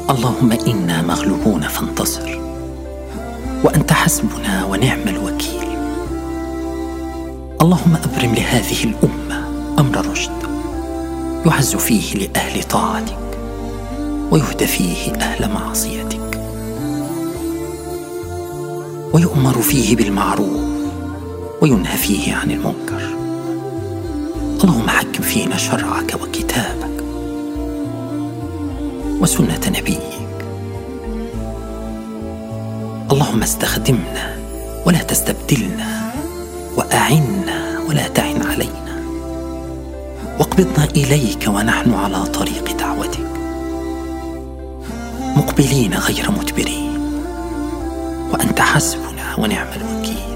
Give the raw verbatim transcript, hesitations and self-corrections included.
اللهم إنا مغلوبون فانتصر، وأنت حسبنا ونعم الوكيل. اللهم أبرم لهذه الأمة أمر رشد، يعز فيه لأهل طاعتك ويهدى فيه أهل معصيتك، ويؤمر فيه بالمعروف وينهى فيه عن المنكر. اللهم حكم فينا شرعك وكتابك وسنة نبيك. اللهم استخدمنا ولا تستبدلنا، وأعنا ولا تعن علينا، واقبضنا إليك ونحن على طريق دعوتك، مقبلين غير مدبرين، وأنت حسبنا ونعم الوكيل.